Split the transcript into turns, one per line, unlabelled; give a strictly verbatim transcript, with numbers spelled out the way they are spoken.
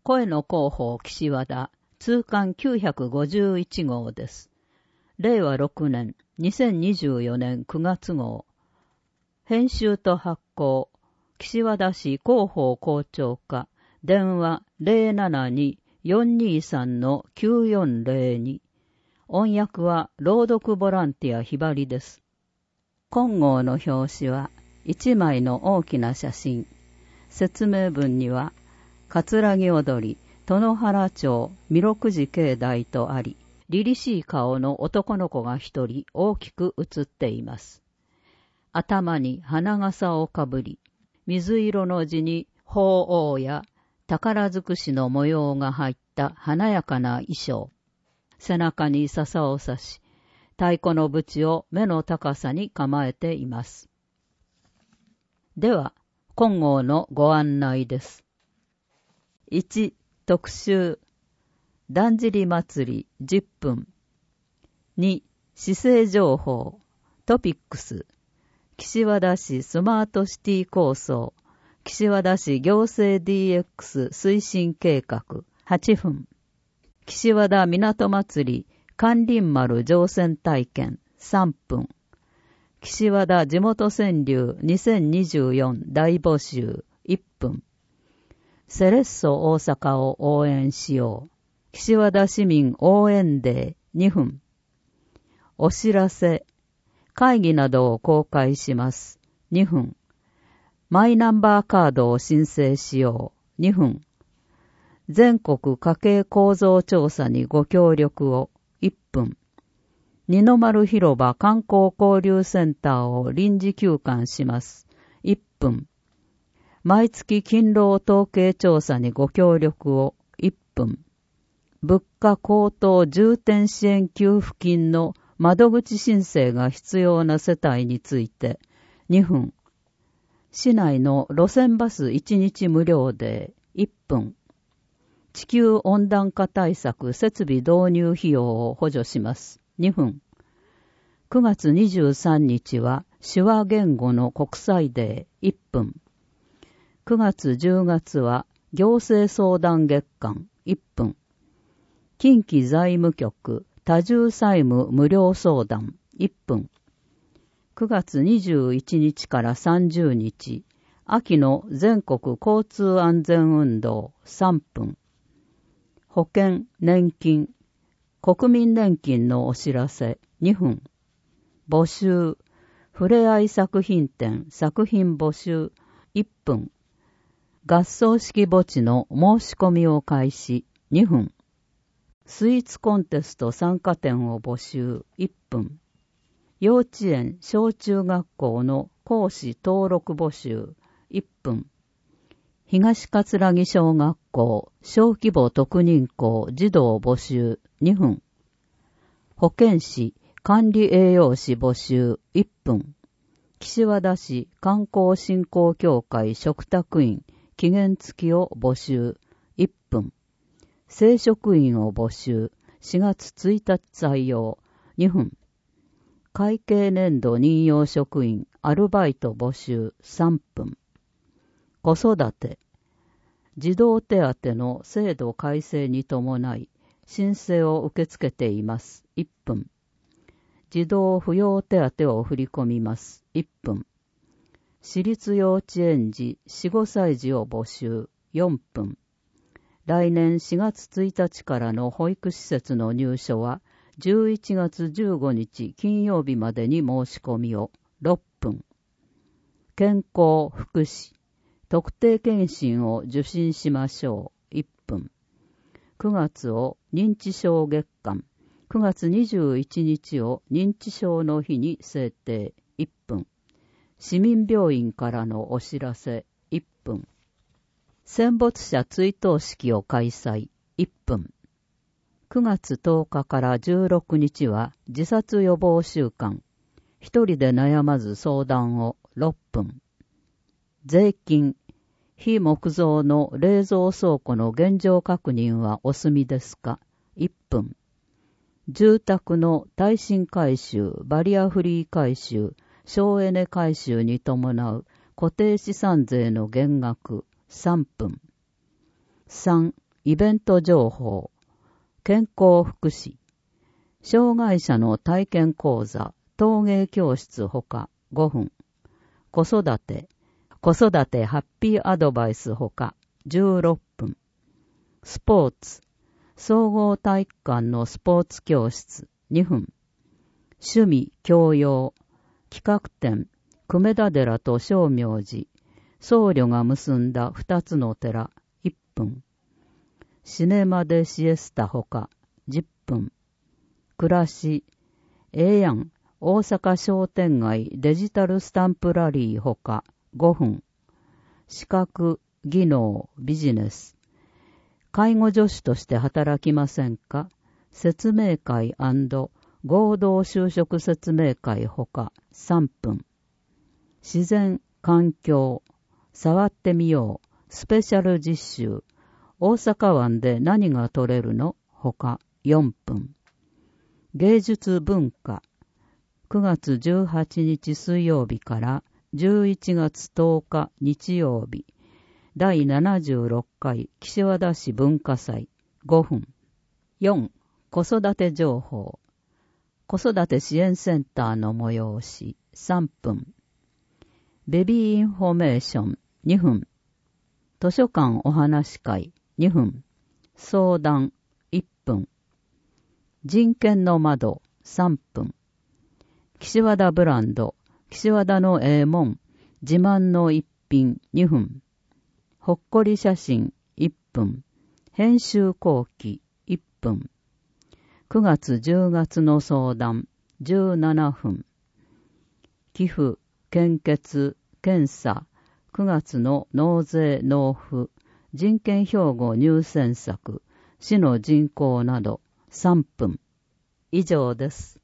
声の広報岸和田、通貫きゅうひゃくごじゅういち号です。れいわろくねん、にせんにじゅうよねんくがつ号。編集と発行、岸和田市広報校長課、電話 ゼロななに よんにさん きゅうよんゼロに。音訳は朗読ボランティアひばりです。今号の表紙はいちまいの大きな写真。説明文には、葛城踊り、殿原町、弥勒寺境内とあり、凛々しい顔の男の子が一人大きく写っています。頭に花笠をかぶり、水色の地に鳳凰や宝尽くしの模様が入った華やかな衣装。背中に笹を刺し、太鼓の縁を目の高さに構えています。では、今号のご案内です。いち、特集。だんじり祭りじゅっぷん。に、市政情報。トピックス。岸和田市スマートシティ構想。岸和田市行政 ディーエックス 推進計画はちふん。岸和田港祭り関林丸乗船体験さんぷん。岸和田地元川柳にせんにじゅうよん大募集いっぷん。セレッソ大阪を応援しよう。岸和田市民応援デーにふん。お知らせ。会議などを公開します。にふん。マイナンバーカードを申請しよう。にふん。全国家計構造調査にご協力を。いっぷん。二の丸広場観光交流センターを臨時休館します。いっぷん。毎月勤労統計調査にご協力を。いっぷん。物価高騰重点支援給付金の窓口申請が必要な世帯について。にふん。市内の路線バスいちにち無料で。いっぷん。地球温暖化対策設備導入費用を補助します。にふん。くがつにじゅうさんにちは手話言語の国際デー。いっぷん。くがつじゅうがつは行政相談月間。いっぷん。近畿財務局多重債務無料相談。いっぷん。くがつにじゅういちにちからさんじゅうにち、秋の全国交通安全運動さんぷん。保険、年金、国民年金のお知らせにふん。募集、ふれあい作品展作品募集いっぷん。合奏式墓地の申し込みを開始にふん。スイーツコンテスト参加店を募集いっぷん。幼稚園小中学校の講師登録募集いっぷん。東葛城小学校小規模特任校児童募集にふん。保健師管理栄養士募集いっぷん。岸和田市観光振興協会嘱託員期限付きを募集いっぷん。正職員を募集しがつついたち採用にふん。会計年度任用職員アルバイト募集さんぷん。子育て児童手当の制度改正に伴い申請を受け付けていますいっぷん。児童扶養手当を振り込みますいっぷん。私立幼稚園児よん、ごさい児を募集よんぷん。来年しがつついたちからの保育施設の入所はじゅういちがつじゅうごにち金曜日までに申し込みをろっぷん。健康福祉特定健診を受診しましょういっぷん。くがつを認知症月間くがつにじゅういちにちを認知症の日に制定いっぷん。市民病院からのお知らせいっぷん。戦没者追悼式を開催いっぷん。くがつとおかからじゅうろくにちは自殺予防週間。一人で悩まず相談をろっぷん。税金、非木造の冷蔵倉庫の現状確認はお済みですかいっぷん。住宅の耐震改修、バリアフリー改修、省エネ改修に伴う固定資産税の減額さんぷん。さん. イベント情報、健康福祉、障害者の体験講座、陶芸教室ほかごふん、子育て、子育てハッピーアドバイスほかじゅうろっぷん、スポーツ、総合体育館のスポーツ教室にふん、趣味教養、企画展、久米田寺と正明寺、僧侶が結んだ二つの寺いっぷん、シネマでシエスタほかじゅっぷん、暮らし、ええやん、大阪商店街デジタルスタンプラリーほかごふん、資格、技能、ビジネス、介護助手として働きませんか？説明会&合同就職説明会ほかさんぷん、自然、環境、触ってみよう、スペシャル実習、大阪湾で何が取れるのほかよんぷん、芸術文化、くがつじゅうはちにち水曜日からじゅういちがつとおか日曜日、だいななじゅうろっかい岸和田市文化祭ごふん、よん、子育て情報、子育て支援センターの催しさんぷん、ベビーインフォメーションにふん、図書館お話会にふん、相談いっぷん、人権の窓さんぷん、岸和田ブランド、岸和田のええもん、自慢の一品にふん、ほっこり写真いっぷん、編集後期いっぷん、くがつじゅうがつの相談じゅうななふん、寄付、献血、検査、くがつの納税納付、人権標語入選作、市の人口などさんぷん。以上です。